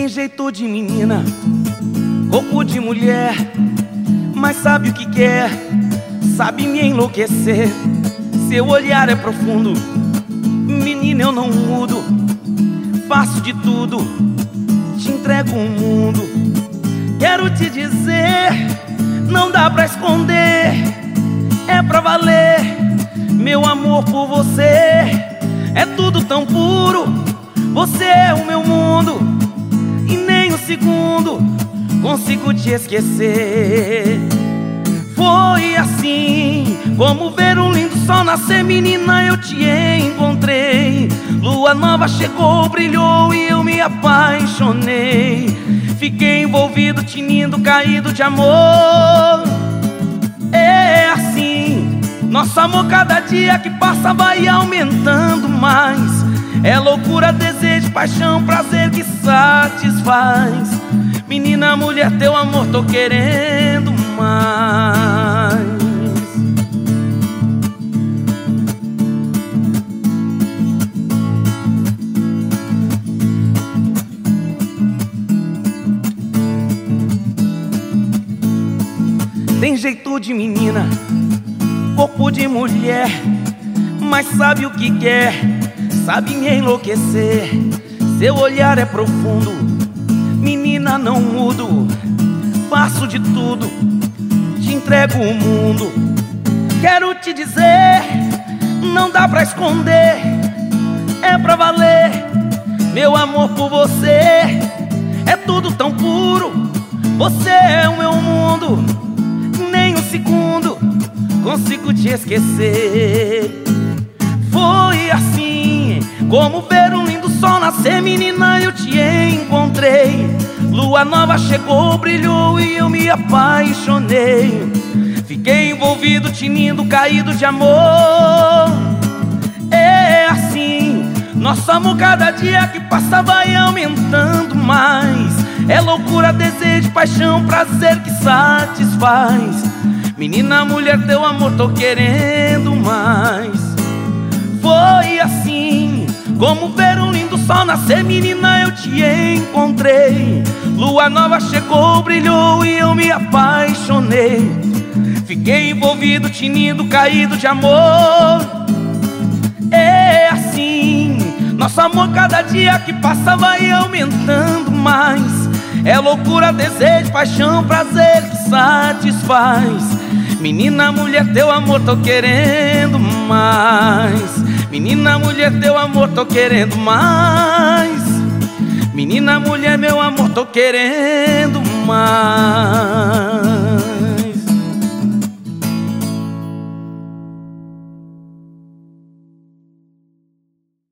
Tem jeito de menina, corpo de mulher, mas sabe o que quer, sabe me enlouquecer. Seu olhar é profundo, menina, eu não mudo. Faço de tudo, te entrego o mundo. Quero te dizer, não dá pra esconder, é pra valer. Meu amor por você é tudo tão puro. Você é o meu mundo e nem um segundo consigo te esquecer. Foi assim como ver um lindo sol nascer, menina, eu te encontrei. Lua nova chegou, brilhou e eu me apaixonei. Fiquei envolvido, tinindo, caído de amor. É assim, nosso amor cada dia que passa vai aumentando mais. É loucura, desejo, paixão, prazer que satisfaz. Menina, mulher, teu amor tô querendo mais. Tem jeito de menina, corpo de mulher, mas sabe o que quer, sabe me enlouquecer. Seu olhar é profundo, menina, não mudo. Faço de tudo, te entrego o mundo. Quero te dizer, não dá pra esconder, é pra valer. Meu amor por você é tudo tão puro. Você é o meu mundo, nem um segundo consigo te esquecer. Foi assim como ver um lindo sol nascer, menina, eu te encontrei. Lua nova chegou, brilhou e eu me apaixonei. Fiquei envolvido, tinindo, caído de amor. É assim, nosso amor cada dia que passa vai aumentando mais. É loucura, desejo, paixão, prazer que satisfaz. Menina, mulher, teu amor tô querendo mais. Foi assim como ver um lindo sol nascer, menina, eu te encontrei. Lua nova chegou, brilhou e eu me apaixonei. Fiquei envolvido, tinindo, caído de amor. É assim, nosso amor cada dia que passa vai aumentando mais. É loucura, desejo, paixão, prazer que satisfaz. Menina, mulher, teu amor tô querendo mais. Menina, mulher, teu amor tô querendo mais. Menina, mulher, meu amor tô querendo mais.